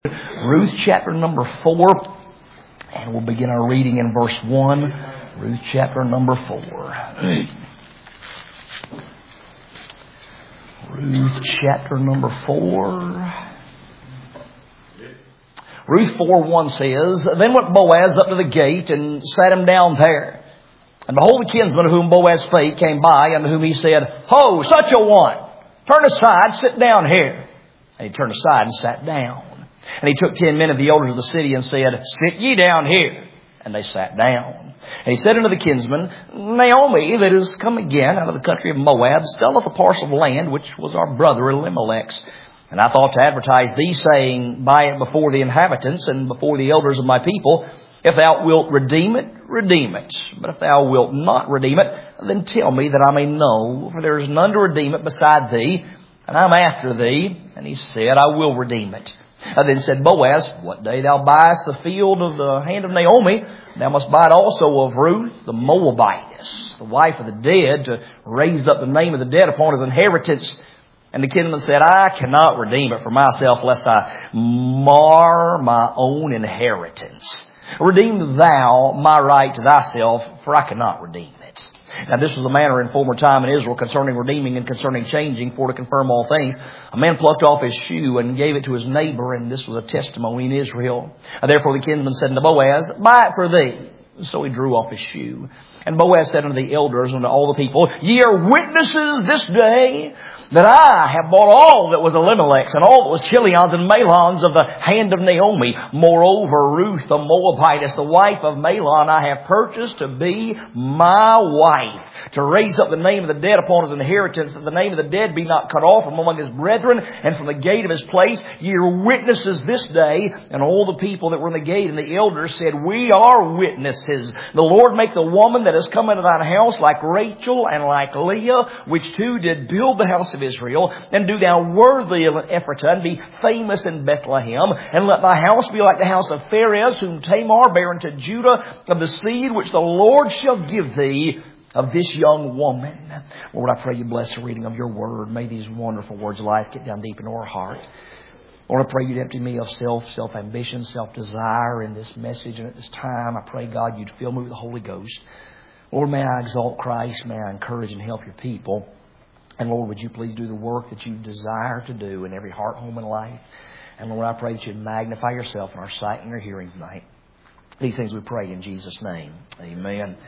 Ruth chapter number 4, and we'll begin our reading in verse 1. Ruth chapter number 4. Ruth chapter number 4. Ruth 4:1 says, Then went Boaz up to the gate and sat him down there. And behold, the kinsman of whom Boaz spake came by, unto whom he said, Ho, such a one! Turn aside, sit down here. And he turned aside and sat down. And he took 10 men of the elders of the city and said, Sit ye down here. And they sat down. And he said unto the kinsman, Naomi, that is come again out of the country of Moab, selleth a parcel of land which was our brother Elimelech's. And I thought to advertise thee, saying, Buy it before the inhabitants and before the elders of my people. If thou wilt redeem it, redeem it. But if thou wilt not redeem it, then tell me that I may know. For there is none to redeem it beside thee, and I am after thee. And he said, I will redeem it. Then said Boaz, What day thou buyest the field of the hand of Naomi, thou must buy it also of Ruth the Moabitess, the wife of the dead, to raise up the name of the dead upon his inheritance. And the kinsman said, I cannot redeem it for myself, lest I mar my own inheritance. Redeem thou my right to thyself, for I cannot redeem it. Now this was the manner in former time in Israel concerning redeeming and concerning changing, for to confirm all things. A man plucked off his shoe and gave it to his neighbor, and this was a testimony in Israel. Therefore the kinsman said unto Boaz, Buy it for thee. So he drew off his shoe. And Boaz said unto the elders and to all the people, Ye are witnesses this day that I have bought all that was Elimelech's and all that was Chilion's and Mahlon's of the hand of Naomi. Moreover, Ruth the Moabitess, the wife of Mahlon, I have purchased to be my wife, to raise up the name of the dead upon his inheritance, that the name of the dead be not cut off from among his brethren and from the gate of his place. Ye are witnesses this day. And all the people that were in the gate and the elders said, We are witnesses. The Lord make the woman that has come into thine house like Rachel and like Leah, which two did build the house of Israel, and do thou worthy of Ephratah, and be famous in Bethlehem, and let thy house be like the house of Pharez, whom Tamar bare unto Judah, of the seed which the Lord shall give thee of this young woman. Lord, I pray you bless the reading of your word. May these wonderful words of life get down deep into our heart. Lord, I pray you'd empty me of self-ambition, self-desire in this message and at this time. I pray, God, you'd fill me with the Holy Ghost. Lord, may I exalt Christ. May I encourage and help your people. And Lord, would you please do the work that you desire to do in every heart, home, and life. And Lord, I pray that you'd magnify yourself in our sight and our hearing tonight. These things we pray in Jesus' name. Amen.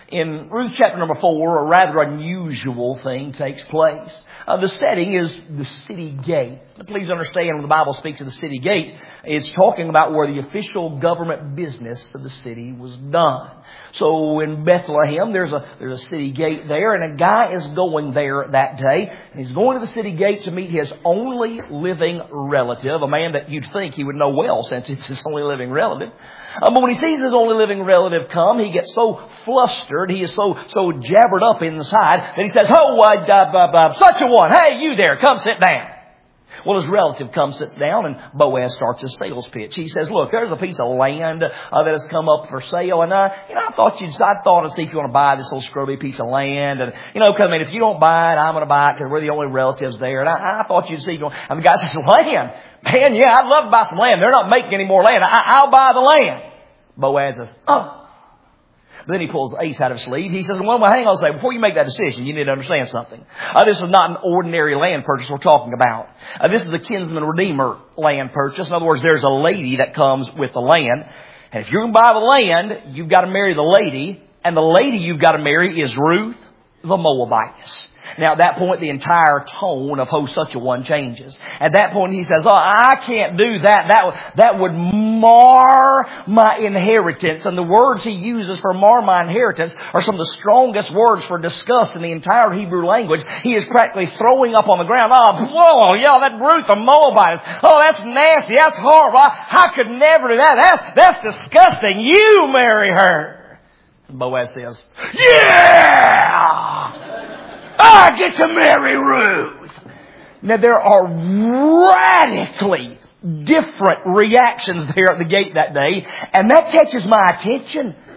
In Ruth chapter number 4, a rather unusual thing takes place. The setting is the city gate. Please understand, when the Bible speaks of the city gate, it's talking about where the official government business of the city was done. So in Bethlehem, there's a city gate there, and a guy is going there that day. And he's going to the city gate to meet his only living relative, a man that you'd think he would know well since it's his only living relative. But when he sees his only living relative come, he gets so flustered, he is so jabbered up inside that he says, "Oh, such a one, hey, you there, come sit down." Well, his relative comes, sits down, and Boaz starts his sales pitch. He says, "Look, there's a piece of land that has come up for sale, and I thought to see if you want to buy this little scrubby piece of land, and because if you don't buy it, I'm going to buy it because we're the only relatives there." And I thought you'd see. And the guy says, "Land, man, yeah, I'd love to buy some land. They're not making any more land. I'll buy the land." Boaz says, "Oh." But then he pulls the ace out of his sleeve. He says, "Well, hang on a second. Before you make that decision, you need to understand something. This is not an ordinary land purchase we're talking about. This is a kinsman redeemer land purchase. In other words, there's a lady that comes with the land. And if you're going to buy the land, you've got to marry the lady. And the lady you've got to marry is Ruth the Moabitess." Now, at that point, the entire tone of such a one changes. At that point, he says, "Oh, I can't do that. That would mar my inheritance." And the words he uses for mar my inheritance are some of the strongest words for disgust in the entire Hebrew language. He is practically throwing up on the ground. "Oh, yeah, that Ruth the Moabitess. Oh, that's nasty. That's horrible. I could never do that. That's disgusting. You marry her." And Boaz says, "Yeah! I get to marry Ruth." Now, there are radically different reactions there at the gate that day, and that catches my attention.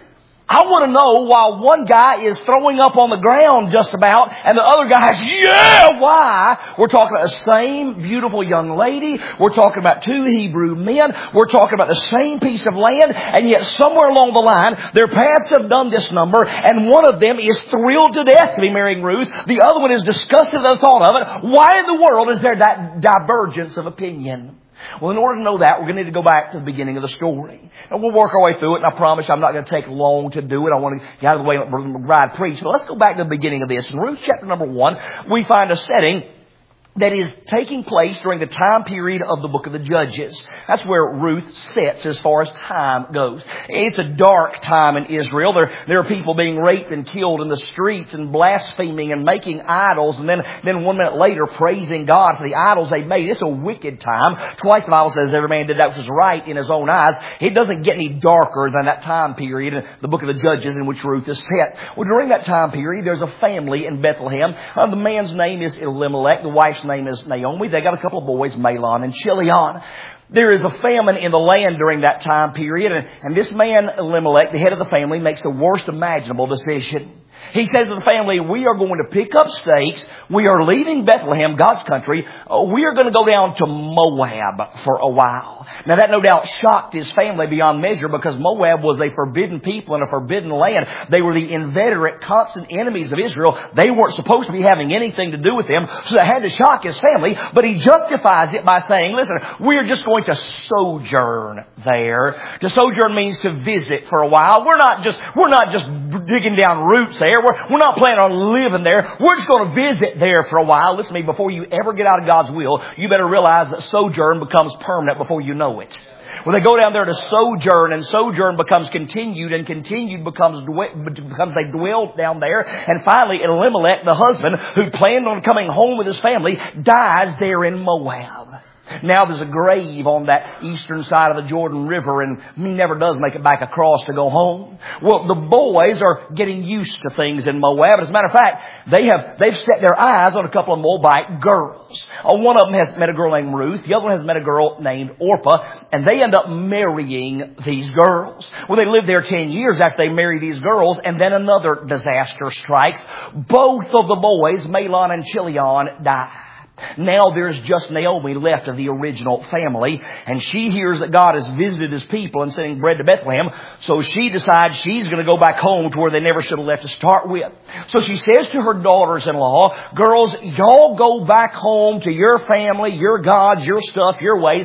I want to know why one guy is throwing up on the ground just about and the other guy's, yeah, why? We're talking about the same beautiful young lady. We're talking about two Hebrew men. We're talking about the same piece of land. And yet somewhere along the line, their paths have done this number. And one of them is thrilled to death to be marrying Ruth. The other one is disgusted at the thought of it. Why in the world is there that divergence of opinion? Well, in order to know that, we're going to need to go back to the beginning of the story. And we'll work our way through it, and I promise you I'm not going to take long to do it. I want to get out of the way and let Bride preach. But let's go back to the beginning of this. In Ruth chapter number 1, we find a setting that is taking place during the time period of the book of the Judges. That's where Ruth sits as far as time goes. It's a dark time in Israel. There are people being raped and killed in the streets and blaspheming and making idols, and then 1 minute later praising God for the idols they made. It's a wicked time. Twice the Bible says every man did that which was right in his own eyes. It doesn't get any darker than that time period in the book of the Judges in which Ruth is set. Well, during that time period, there's a family in Bethlehem. The man's name is Elimelech. The wife's name is Naomi. They got a couple of boys, Mahlon and Chilion. There is a famine in the land during that time period, and this man, Elimelech, the head of the family, makes the worst imaginable decision. He says to the family, we are going to pick up stakes. We are leaving Bethlehem, God's country. We are going to go down to Moab for a while. Now that no doubt shocked his family beyond measure because Moab was a forbidden people in a forbidden land. They were the inveterate, constant enemies of Israel. They weren't supposed to be having anything to do with them, so that had to shock his family. But he justifies it by saying, listen, we're just going to sojourn there. To sojourn means to visit for a while. We're not just digging down roots there. We're not planning on living there. We're just going to visit there for a while. Listen to me, before you ever get out of God's will, you better realize that sojourn becomes permanent before you know it. Well, they go down there to sojourn, and sojourn becomes continued, and continued becomes they dwell down there. And finally, Elimelech, the husband, who planned on coming home with his family, dies there in Moab. Now there's a grave on that eastern side of the Jordan River, and he never does make it back across to go home. Well, the boys are getting used to things in Moab. As a matter of fact, they've set their eyes on a couple of Moabite girls. One of them has met a girl named Ruth. The other one has met a girl named Orpah, and they end up marrying these girls. Well, they live there 10 years after they marry these girls, and then another disaster strikes. Both of the boys, Mahlon and Chilion, die. Now there's just Naomi left of the original family, and she hears that God has visited His people and sending bread to Bethlehem, so she decides she's going to go back home to where they never should have left to start with. So she says to her daughters-in-law, girls, y'all go back home to your family, your gods, your stuff, your ways.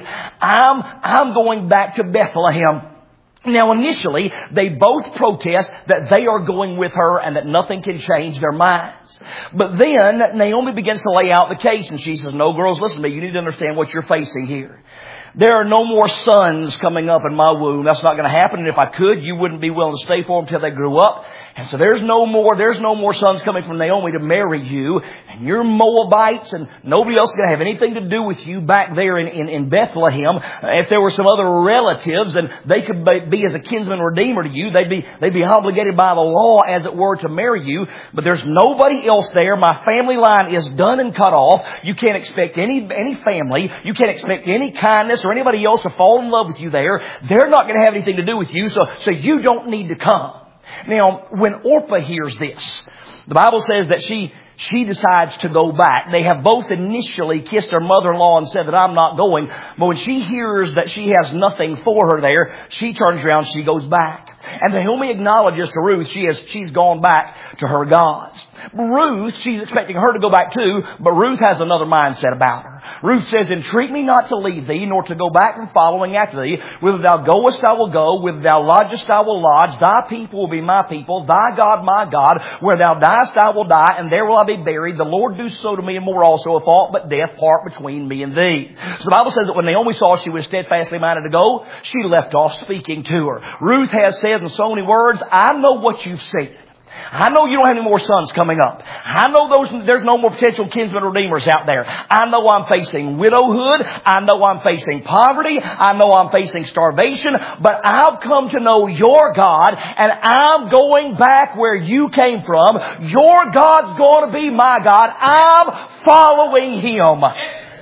I'm going back to Bethlehem. Now initially, they both protest that they are going with her and that nothing can change their minds. But then Naomi begins to lay out the case, and she says, no, girls, listen to me. You need to understand what you're facing here. There are no more sons coming up in my womb. That's not going to happen. And if I could, you wouldn't be willing to stay for them till they grew up. And so there's no more sons coming from Naomi to marry you. And you're Moabites, and nobody else is going to have anything to do with you back there in Bethlehem. If there were some other relatives, and they could be as a kinsman redeemer to you, they'd be obligated by the law, as it were, to marry you. But there's nobody else there. My family line is done and cut off. You can't expect any family. You can't expect any kindness or anybody else to fall in love with you there. They're not going to have anything to do with you, so you don't need to come. Now, when Orpah hears this, the Bible says that she decides to go back. They have both initially kissed her mother-in-law and said that I'm not going. But when she hears that she has nothing for her there, she turns around, she goes back. And Naomi acknowledges to Ruth she's gone back to her gods. Ruth, she's expecting her to go back too, but Ruth has another mindset about her. Ruth says, entreat me not to leave thee, nor to go back from following after thee. Whither thou goest, I will go. Whither thou lodgest, I will lodge. Thy people will be my people. Thy God, my God. Where thou diest, I will die, and there will I be buried. The Lord do so to me, and more also, if aught but death part between me and thee. So the Bible says that when Naomi saw she was steadfastly minded to go, she left off speaking to her. Ruth has said in so many words, I know what you've said. I know you don't have any more sons coming up. I know there's no more potential kinsmen redeemers out there. I know I'm facing widowhood. I know I'm facing poverty. I know I'm facing starvation. But I've come to know your God, and I'm going back where you came from. Your God's going to be my God. I'm following Him.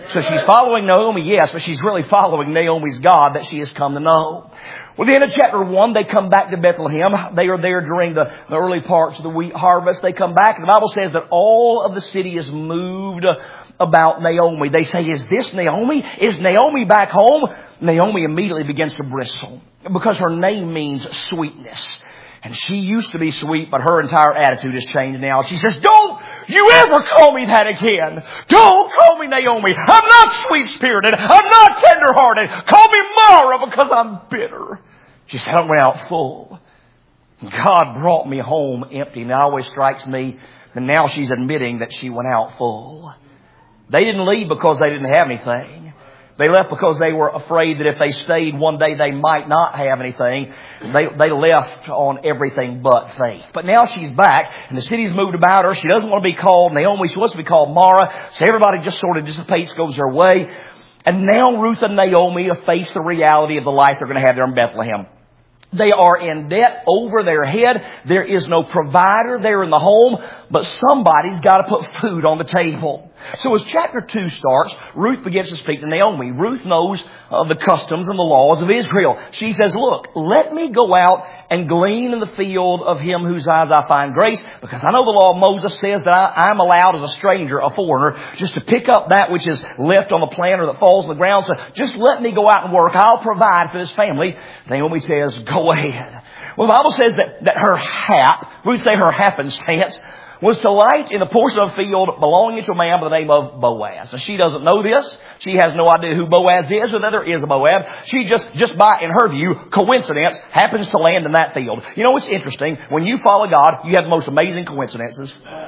So she's following Naomi, yes, but she's really following Naomi's God that she has come to know. Well, the end of chapter 1, they come back to Bethlehem. They are there during the early parts of the wheat harvest. They come back, and the Bible says that all of the city is moved about Naomi. They say, is this Naomi? Is Naomi back home? Naomi immediately begins to bristle because her name means sweetness. And she used to be sweet, but her entire attitude has changed now. She says, don't you ever call me that again. Don't call me Naomi. I'm not sweet-spirited. I'm not tender-hearted. Call me Mara because I'm bitter. She said, I went out full. God brought me home empty. And it always strikes me that now she's admitting that she went out full. They didn't leave because they didn't have anything. They left because they were afraid that if they stayed one day they might not have anything. They left on everything but faith. But now she's back and the city's moved about her. She doesn't want to be called Naomi. She wants to be called Mara. So everybody just sort of dissipates, goes their way. And now Ruth and Naomi face the reality of the life they're going to have there in Bethlehem. They are in debt over their head. There is no provider there in the home, but somebody's got to put food on the table. So as chapter 2 starts, Ruth begins to speak to Naomi. Ruth knows the customs and the laws of Israel. She says, look, let me go out and glean in the field of him whose eyes I find grace, because I know the law of Moses says that I'm allowed as a stranger, a foreigner, just to pick up that which is left on the plant or that falls on the ground. So just let me go out and work. I'll provide for this family. Naomi says, go ahead. Well, the Bible says that her hap, we would say her happenstance, was to light in a portion of the field belonging to a man by the name of Boaz. And she doesn't know this. She has no idea who Boaz is or that there is a Boaz. She just by, in her view, coincidence, happens to land in that field. You know, it's interesting. When you follow God, you have the most amazing coincidences.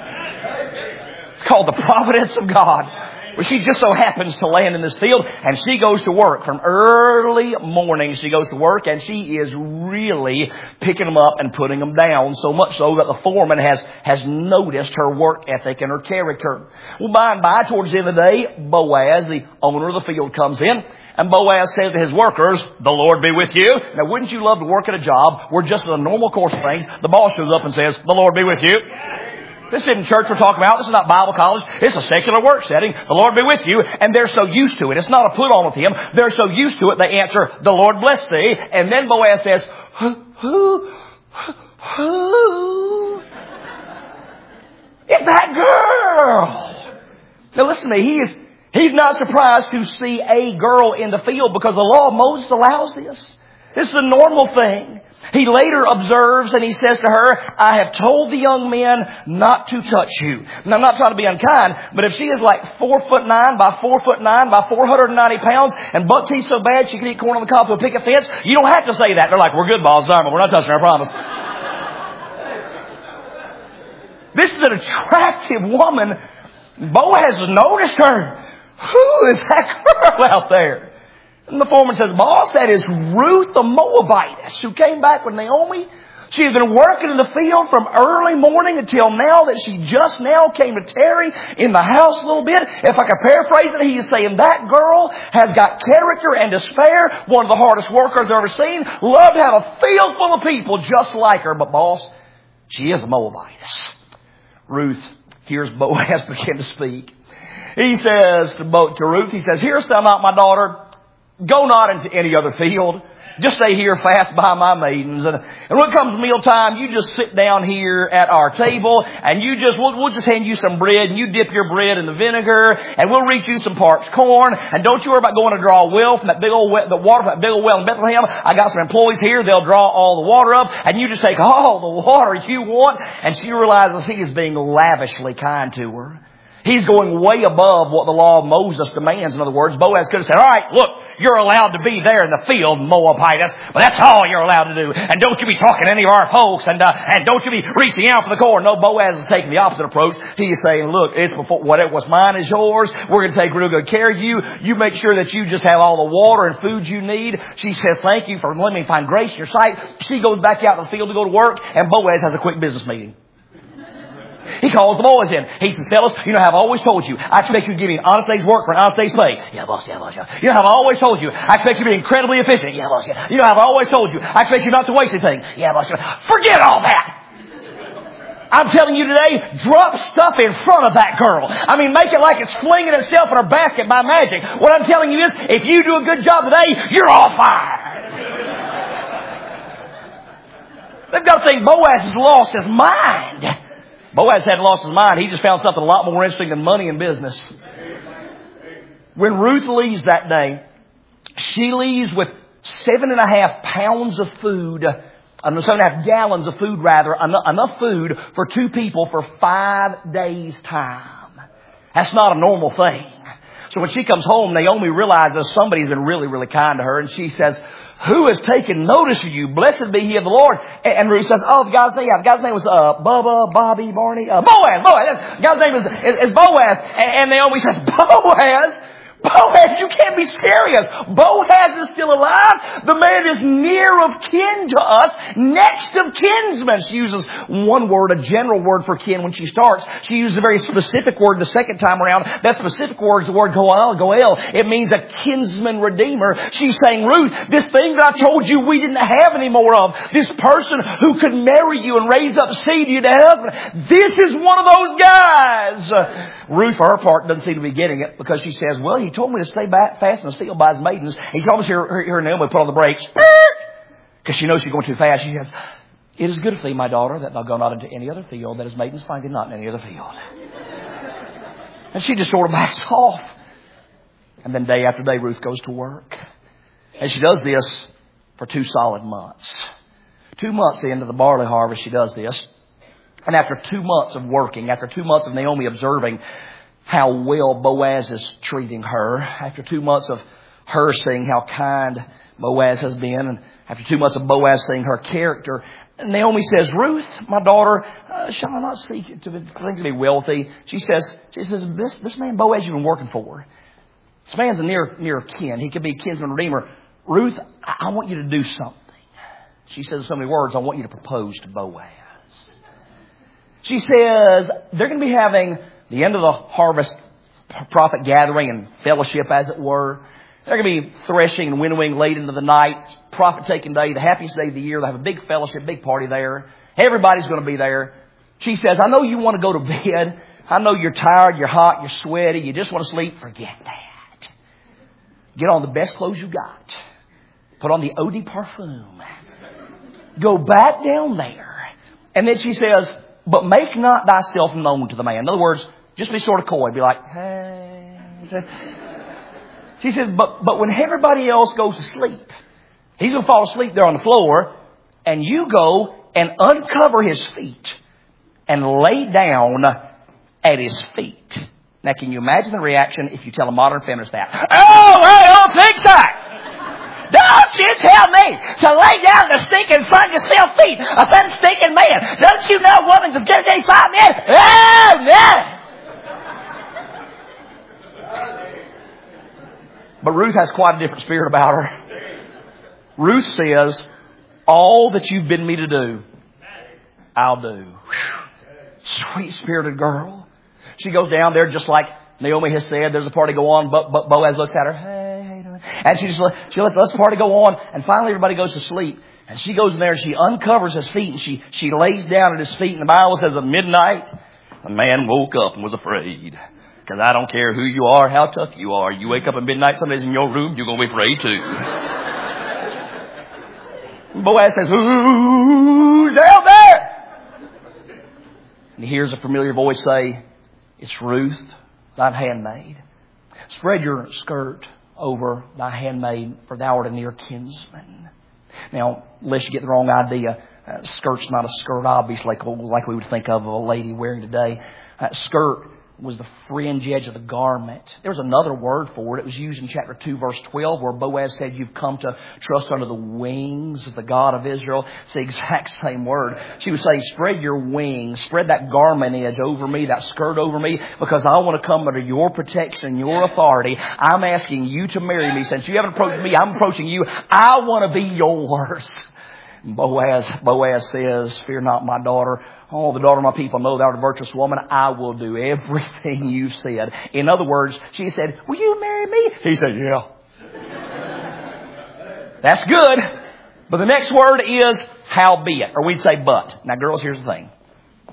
It's called the providence of God. Well, she just so happens to land in this field, and she goes to work. From early morning, she goes to work, and she is really picking them up and putting them down, so much so that the foreman has noticed her work ethic and her character. Well, by and by, towards the end of the day, Boaz, the owner of the field, comes in, and Boaz says to his workers, the Lord be with you. Now, wouldn't you love to work at a job where just in the normal course of things, the boss shows up and says, the Lord be with you? This isn't church we're talking about. This is not Bible college. It's a secular work setting. The Lord be with you. And they're so used to it. It's not a put on with him. They're so used to it, they answer, the Lord bless thee. And then Boaz says, who? It's that girl. Now listen to me. He's not surprised to see a girl in the field because the law of Moses allows this. This is a normal thing. He later observes and he says to her, I have told the young men not to touch you. And I'm not trying to be unkind, but if she is like 4'9" by 4'9" by 490 pounds and buck teeth so bad she can eat corn on the cob to a picket fence, you don't have to say that. They're like, we're good, boss. Sorry, but we're not touching her, I promise. This is an attractive woman. Boaz has noticed her. Who is that girl out there? And the foreman says, boss, that is Ruth the Moabitess who came back with Naomi. She has been working in the field from early morning until now that she just now came to tarry in the house a little bit. If I could paraphrase it, he is saying that girl has got character and to spare. One of the hardest workers I've ever seen. Love to have a field full of people just like her. But boss, she is a Moabitess. Ruth hears Boaz begin to speak. He says to Ruth, he says, hearest thou not, my daughter? Go not into any other field. Just stay here fast by my maidens. And when it comes mealtime, you just sit down here at our table and we'll just hand you some bread and you dip your bread in the vinegar and we'll reach you some parched corn. And don't you worry about going to draw a well from that big old well, the water from that big old well in Bethlehem. I got some employees here. They'll draw all the water up and you just take all the water you want. And she realizes he is being lavishly kind to her. He's going way above what the law of Moses demands. In other words, Boaz could have said, all right, look, you're allowed to be there in the field, Moabitess, but that's all you're allowed to do. And don't you be talking to any of our folks, and don't you be reaching out for the corn. No, Boaz is taking the opposite approach. He is saying, look, it's before, what's mine is yours. We're going to take real good care of you. You make sure that you just have all the water and food you need. She says, thank you for letting me find grace in your sight. She goes back out in the field to go to work, and Boaz has a quick business meeting. He calls the boys in. He says, fellas, you know how I've always told you, I expect you to give me an honest day's work for an honest day's pay. Yeah, boss, yeah, boss, yeah. You know how I've always told you, I expect you to be incredibly efficient. Yeah, boss, yeah. You know how I've always told you, I expect you not to waste anything. Yeah, boss, yeah. Forget all that. I'm telling you today, drop stuff in front of that girl. I mean, make it like it's flinging itself in her basket by magic. What I'm telling you is, if you do a good job today, you're on fire. They've got to think Boaz has lost his mind. Boaz hadn't lost his mind. He just found something a lot more interesting than money and business. When Ruth leaves that day, she leaves with 7.5 pounds of food, 7.5 gallons of food rather, enough food for 2 people for 5 days' time. That's not a normal thing. So when she comes home, Naomi realizes somebody's been really, really kind to her, and she says, "Who has taken notice of you? Blessed be he of the Lord." And Ruth says, "Oh, the guy's name was Bubba, Bobby, Barney, Boaz. The guy's name is Boaz." And Naomi says, "Boaz? Boaz, you can't be serious. Boaz is still alive. The man is near of kin to us, next of kinsmen." She uses one word, a general word for kin when she starts. She uses a very specific word the second time around. That specific word is the word goel. It means a kinsman redeemer. She's saying, "Ruth, this thing that I told you we didn't have any more of, this person who could marry you and raise up seed to you to husband, this is one of those guys." Ruth, for her part, doesn't seem to be getting it, because she says, "Well, he told me to stay fast in the field by his maidens. He told us here Naomi put on the brakes." Because she knows she's going too fast. She says, "It is good of thee, my daughter, that thou go not into any other field, that his maidens find thee not in any other field." And she just sort of backs off. And then day after day, Ruth goes to work. And she does this for 2 solid months. 2 months into the barley harvest, she does this. And after 2 months of working, after 2 months of Naomi observing how well Boaz is treating her, after 2 months of her seeing how kind Boaz has been, and after 2 months of Boaz seeing her character, Naomi says, "Ruth, my daughter, shall I not seek to things to be wealthy?" She says, this man Boaz you've been working for, this man's a near kin. He could be a kinsman redeemer. Ruth, I want you to do something. She says so many words. I want you to propose to Boaz. She says they're going to be having the end of the harvest profit gathering and fellowship, as it were. They're going to be threshing and winnowing late into the night. Profit taking day, the happiest day of the year. They have a big fellowship, big party there. Everybody's going to be there. She says, "I know you want to go to bed. I know you're tired, you're hot, you're sweaty. You just want to sleep. Forget that. Get on the best clothes you got. Put on the eau de parfum. Go back down there." And then she says, "But make not thyself known to the man." In other words, just be sort of coy. Be like, "Hey." She says, but when everybody else goes to sleep, he's going to fall asleep there on the floor, and you go and uncover his feet and lay down at his feet. Now, can you imagine the reaction if you tell a modern feminist that? "Oh, I don't think so. Don't you tell me to lay down the stinking front of yourself feet of that stinking man. Don't you know woman just give me 5 minutes? Oh, no." But Ruth has quite a different spirit about her. Ruth says, "All that you've bidden me to do, I'll do." Sweet-spirited girl. She goes down there just like Naomi has said. There's a party go on. But Boaz looks at her. "Hey, how you doing?" And she lets the party go on. And finally everybody goes to sleep. And she goes in there and she uncovers his feet. And she lays down at his feet. And the Bible says at midnight, the man woke up and was afraid. Because I don't care who you are, how tough you are. You wake up at midnight, somebody's in your room, you're going to be afraid too. Boaz says, "Who's down there?" And he hears a familiar voice say, "It's Ruth, thy handmaid. Spread your skirt over thy handmaid, for thou art a near kinsman." Now, lest you get the wrong idea, skirt's not a skirt, obviously, like we would think of a lady wearing today. Skirt was the fringe edge of the garment. There was another word for it. It was used in chapter 2, verse 12, where Boaz said, "You've come to trust under the wings of the God of Israel." It's the exact same word. She would say, "Spread your wings, spread that garment edge over me, that skirt over me, because I want to come under your protection, your authority. I'm asking you to marry me. Since you haven't approached me, I'm approaching you. I want to be yours." Boaz says, "Fear not, my daughter. Oh, the daughter of my people, know thou art a virtuous woman. I will do everything you said." In other words, she said, "Will you marry me?" He said, "Yeah." That's good. But the next word is howbeit, or we'd say but. Now, girls, here's the thing.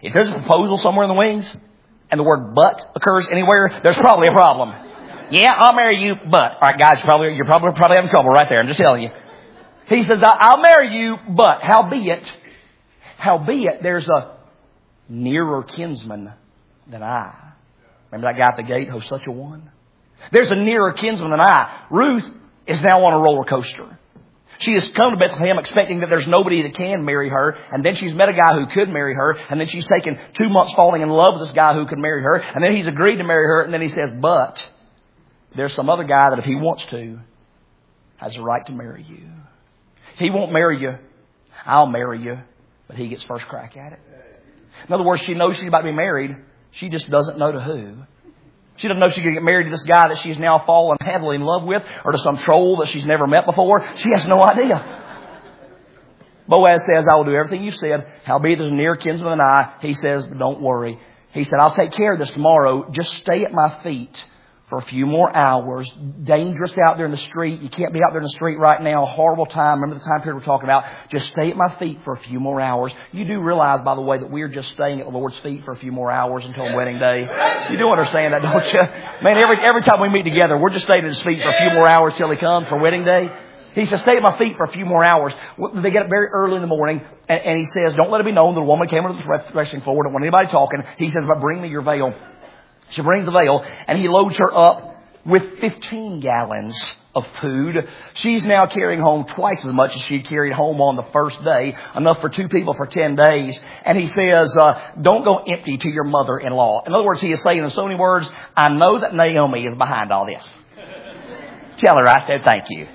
If there's a proposal somewhere in the wings and the word but occurs anywhere, there's probably a problem. Yeah, I'll marry you, but. All right, guys, you're probably having trouble right there. I'm just telling you. He says, I'll marry you, but howbeit, there's a nearer kinsman than I. Remember that guy at the gate, oh, such a one? There's a nearer kinsman than I. Ruth is now on a roller coaster. She has come to Bethlehem expecting that there's nobody that can marry her. And then she's met a guy who could marry her. And then she's taken 2 months falling in love with this guy who could marry her. And then he's agreed to marry her. And then he says, but there's some other guy that if he wants to, has a right to marry you. He won't marry you. I'll marry you. But he gets first crack at it. In other words, she knows she's about to be married. She just doesn't know to who. She doesn't know she's going to get married to this guy that she's now fallen heavily in love with, or to some troll that she's never met before. She has no idea. Boaz says, I will do everything you said. Howbeit there's a nearer kinsman than I. He says, but don't worry. He said, I'll take care of this tomorrow. Just stay at my feet for a few more hours. Dangerous out there in the street. You can't be out there in the street right now. Horrible time. Remember the time period we're talking about. Just stay at my feet for a few more hours. You do realize, by the way, that we're just staying at the Lord's feet for a few more hours until wedding day. You do understand that, don't you? Man, every time we meet together, we're just staying at His feet for a few more hours till He comes for wedding day. He says, stay at my feet for a few more hours. They get up very early in the morning, and he says, don't let it be known that a woman came into the threshing floor. Don't want anybody talking. He says, but bring me your veil. She brings the veil, and he loads her up with 15 gallons of food. She's now carrying home twice as much as she carried home on the first day, enough for 2 people for 10 days. And he says, don't go empty to your mother-in-law. In other words, he is saying in so many words, I know that Naomi is behind all this. Tell her I said thank you.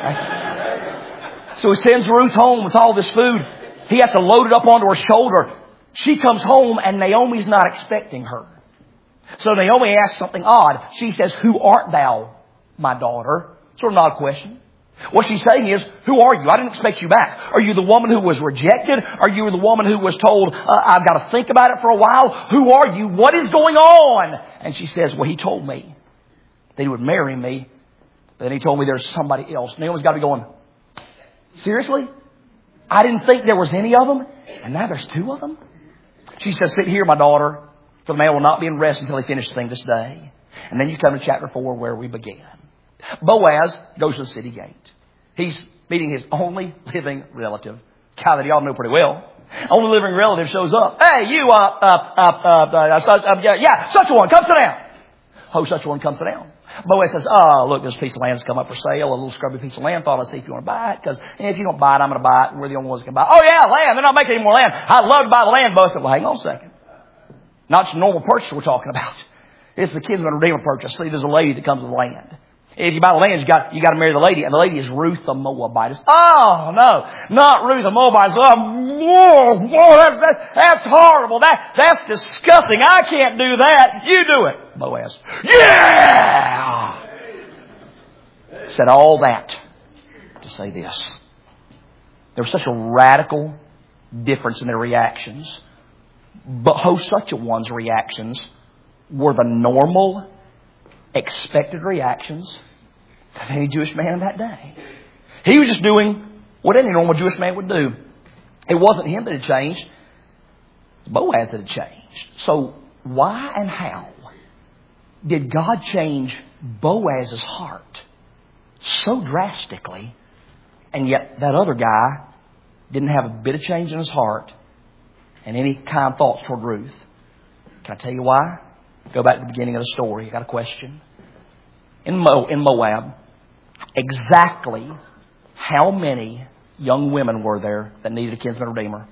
So he sends Ruth home with all this food. He has to load it up onto her shoulder. She comes home, and Naomi's not expecting her. So Naomi asks something odd. She says, who art thou, my daughter? Sort of an odd question. What she's saying is, who are you? I didn't expect you back. Are you the woman who was rejected? Are you the woman who was told, I've got to think about it for a while? Who are you? What is going on? And she says, well, he told me that he would marry me. But then he told me there's somebody else. Naomi's got to be going, seriously? I didn't think there was any of them. And now there's 2 of them? She says, sit here, my daughter. For the man will not be in rest until he finishes the thing this day. And then you come to chapter 4 where we began. Boaz goes to the city gate. He's meeting his only living relative. Guy that y'all know pretty well. Only living relative shows up. Hey, you, such a one, come sit down. Oh, such a one, come sit down. Boaz says, look, this piece of land's come up for sale. A little scrubby piece of land. Thought I'd see if you want to buy it. Because if you don't buy it, I'm going to buy it. And we're the only ones that can buy it. Oh, yeah, land. They're not making any more land. I'd love to buy the land. Boaz said, well, hang on a second. Not just a normal purchase we're talking about. It's the kinsman redeemer purchase. See, there's a lady that comes with land. If you buy the land, you got to marry the lady. And the lady is Ruth the Moabitess. Oh, no. Not Ruth the Moabitess. That's horrible. That's disgusting. I can't do that. You do it. Boaz. Yeah! Said all that to say this. There was such a radical difference in their reactions. But Hosuch-a-one's reactions were the normal, expected reactions of any Jewish man in that day. He was just doing what any normal Jewish man would do. It wasn't him that had changed. Boaz that had changed. So why and how did God change Boaz's heart so drastically, and yet that other guy didn't have a bit of change in his heart and any kind thoughts toward Ruth? Can I tell you why? Go back to the beginning of the story. I got a question. In Moab, exactly how many young women were there that needed a kinsman redeemer?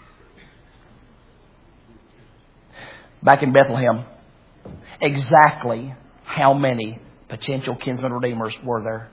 Back in Bethlehem, exactly how many potential kinsman redeemers were there?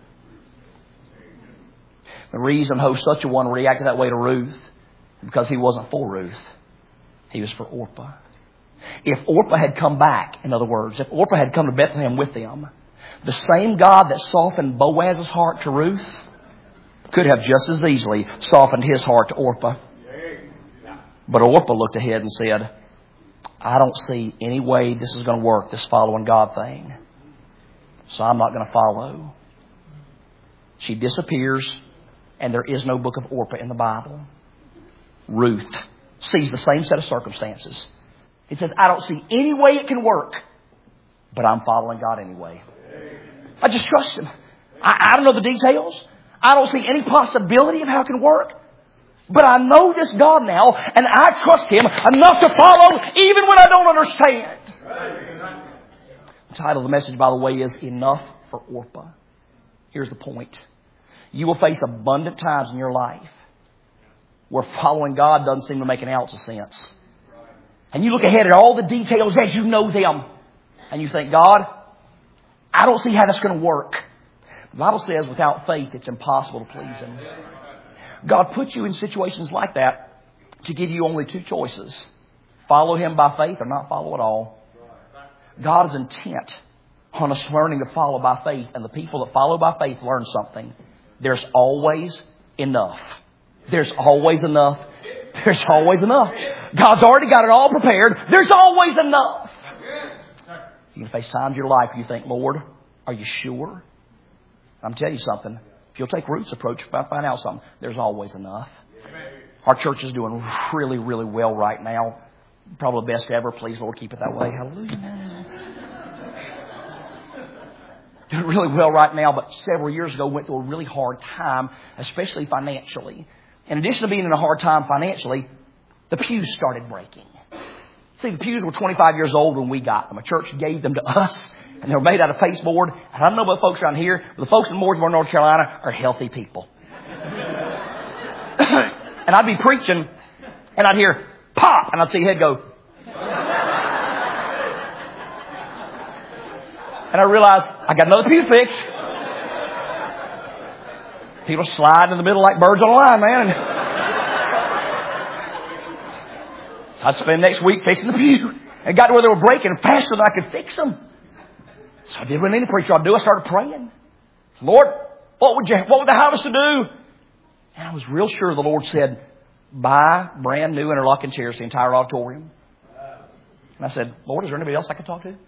The reason Hosuch-a-one reacted that way to Ruth is because he wasn't for Ruth. He was for Orpah. If Orpah had come back, in other words, if Orpah had come to Bethlehem with them, the same God that softened Boaz's heart to Ruth could have just as easily softened his heart to Orpah. But Orpah looked ahead and said, I don't see any way this is going to work, this following God thing. So I'm not going to follow. She disappears, and there is no book of Orpah in the Bible. Ruth sees the same set of circumstances. It says, I don't see any way it can work, but I'm following God anyway. I just trust Him. I don't know the details. I don't see any possibility of how it can work. But I know this God now, and I trust Him enough to follow even when I don't understand. The title of the message, by the way, is Enough for Orpah. Here's the point. You will face abundant times in your life where following God doesn't seem to make an ounce of sense. And you look ahead at all the details as you know them, and you think, God, I don't see how that's going to work. The Bible says without faith it's impossible to please Him. God puts you in situations like that to give you only two choices. Follow Him by faith or not follow at all. God is intent on us learning to follow by faith. And the people that follow by faith learn something. There's always enough. There's always enough. There's always enough. God's already got it all prepared. There's always enough. You can face times in your life where you think, Lord, are you sure? I'm telling you something. If you'll take Ruth's approach, if I find out something, there's always enough. Our church is doing really, really well right now. Probably the best ever. Please, Lord, keep it that way. Hallelujah. Doing really well right now, but several years ago went through a really hard time, especially financially. In addition to being in a hard time financially, the pews started breaking. See, the pews were 25 years old when we got them. A church gave them to us, and they were made out of pasteboard. And I don't know about folks around here, but the folks in Mooresboro, North Carolina are healthy people. And I'd be preaching, and I'd hear pop, and I'd see head go. And I realized I got another pew fix. People slide in the middle like birds on a line, man. So I'd spend next week fixing the pew. And got to where they were breaking faster than I could fix them. So I did what any preacher ought to do. I started praying. Lord, what would the harvest to do? And I was real sure the Lord said, buy brand new interlocking chairs, the entire auditorium. And I said, Lord, is there anybody else I can talk to?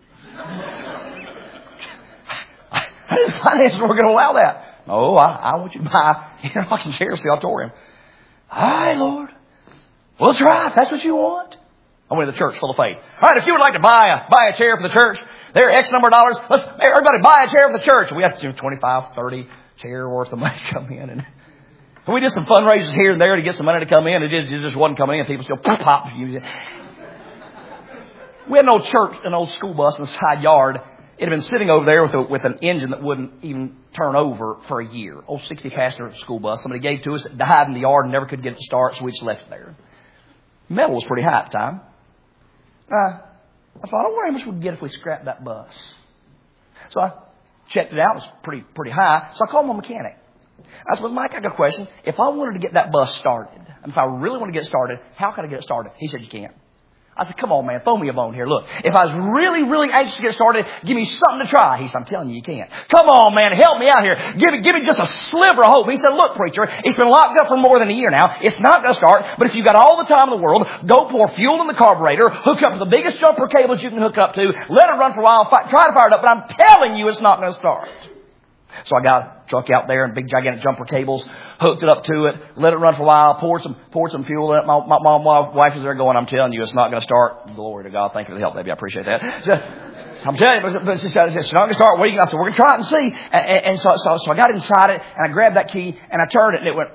I didn't finance were going to allow that. No, I want you to buy interlocking chairs for the auditorium. All right, Lord. We'll try if that's what you want. I went to the church full of faith. All right, if you would like to buy a chair for the church, there are X number of dollars. Let's everybody buy a chair for the church. And we had 25, 30 chair worth of money come in. And we did some fundraisers here and there to get some money to come in. It just wasn't coming in. People still pop. We had an old church, an old school bus in the side yard. It had been sitting over there with an engine that wouldn't even turn over for a year. Old 60-passenger school bus. Somebody gave it to us. It died in the yard and never could get it to start, so we just left it there. Metal was pretty high at the time. I thought, I wonder how much we'd get if we scrapped that bus. So I checked it out. It was pretty high. So I called my mechanic. I said, well, Mike, I got a question. If I wanted to get that bus started, and if I really want to get it started, how can I get it started? He said, you can't. I said, come on, man, throw me a bone here. Look, if I was really, really anxious to get started, give me something to try. He said, I'm telling you, you can't. Come on, man, help me out here. Give me just a sliver of hope. He said, look, preacher, it's been locked up for more than a year now. It's not going to start, but if you've got all the time in the world, go pour fuel in the carburetor, hook up to the biggest jumper cables you can hook up to, let it run for a while, try to fire it up, but I'm telling you, it's not going to start. So I got a truck out there and big gigantic jumper cables, hooked it up to it, let it run for a while, poured some fuel in it. My wife is there going, I'm telling you, it's not going to start. Glory to God. Thank you for the help, baby. I appreciate that. So, I'm telling you, but it's not going to start. I said, we're going to try it and see. And so I got inside it and I grabbed that key and I turned it and it went,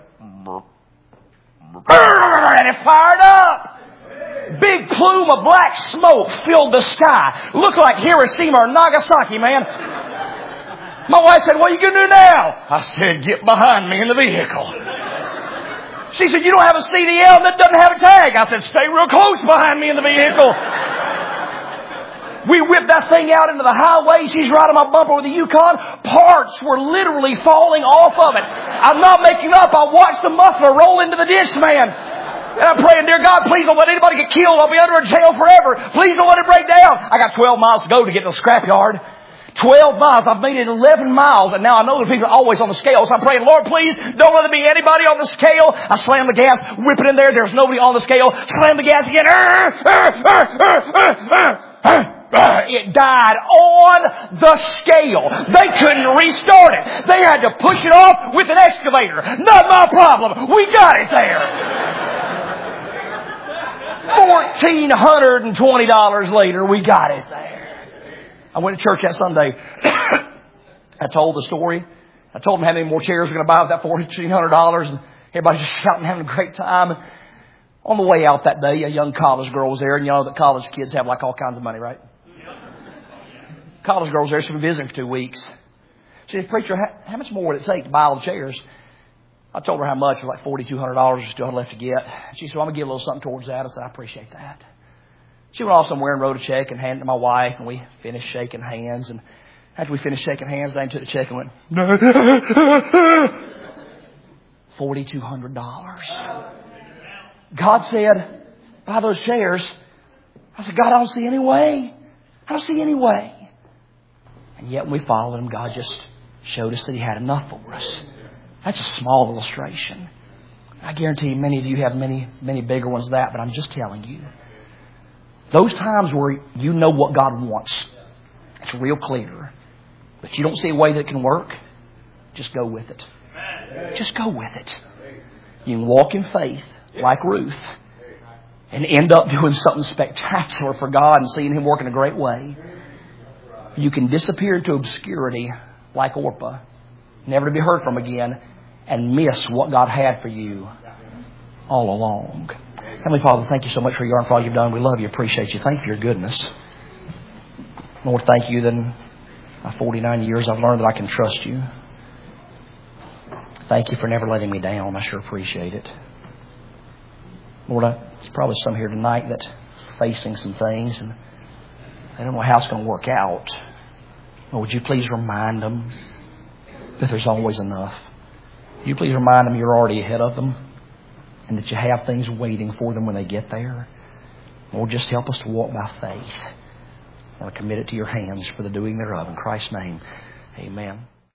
and it fired up. Big plume of black smoke filled the sky. Looked like Hiroshima or Nagasaki, man. My wife said, what are you going to do now? I said, get behind me in the vehicle. She said, you don't have a CDL and that doesn't have a tag. I said, stay real close behind me in the vehicle. We whipped that thing out into the highway. She's riding my bumper with the Yukon. Parts were literally falling off of it. I'm not making up. I watched the muffler roll into the ditch, man. And I'm praying, dear God, please don't let anybody get killed. I'll be under a jail forever. Please don't let it break down. I got 12 miles to go to get to the scrapyard. 12 miles. I've made it 11 miles. And now I know the people are always on the scale. So I'm praying, Lord, please don't let there be anybody on the scale. I slam the gas, whip it in there. There's nobody on the scale. Slam the gas again. It died on the scale. They couldn't restart it. They had to push it off with an excavator. Not my problem. We got it there. $1,420 later, we got it there. I went to church that Sunday. I told the story. I told them how many more chairs we're going to buy with that $1,400. And everybody's just shouting, having a great time. On the way out that day, a young college girl was there. And you know that college kids have like all kinds of money, right? College girl was there. She's been visiting for 2 weeks. She said, "Preacher, how much more would it take to buy all the chairs?" I told her how much. It was like $4,200 we still had left to get. She said, "Well, I'm going to give a little something towards that." I said, "I appreciate that." She went off somewhere and wrote a check and handed it to my wife. And we finished shaking hands. And after we finished shaking hands, Dane took the check and went, $4,200. God said, "Buy those chairs." I said, "God, I don't see any way. I don't see any way." And yet when we followed Him, God just showed us that He had enough for us. That's a small illustration. I guarantee many of you have many, many bigger ones than that, but I'm just telling you. Those times where you know what God wants, it's real clear, but you don't see a way that it can work, just go with it. Just go with it. You can walk in faith like Ruth and end up doing something spectacular for God and seeing Him work in a great way. You can disappear into obscurity like Orpah, never to be heard from again, and miss what God had for you all along. Heavenly Father, thank You so much for You are and for all You've done. We love You, appreciate You. Thank You for Your goodness. Lord, thank You that in my 49 years I've learned that I can trust You. Thank You for never letting me down. I sure appreciate it. Lord, there's probably some here tonight that are facing some things and they don't know how it's going to work out. Lord, would You please remind them that there's always enough. Would You please remind them You're already ahead of them and that You have things waiting for them when they get there. Lord, just help us to walk by faith. I want to commit it to Your hands for the doing thereof. In Christ's name, amen.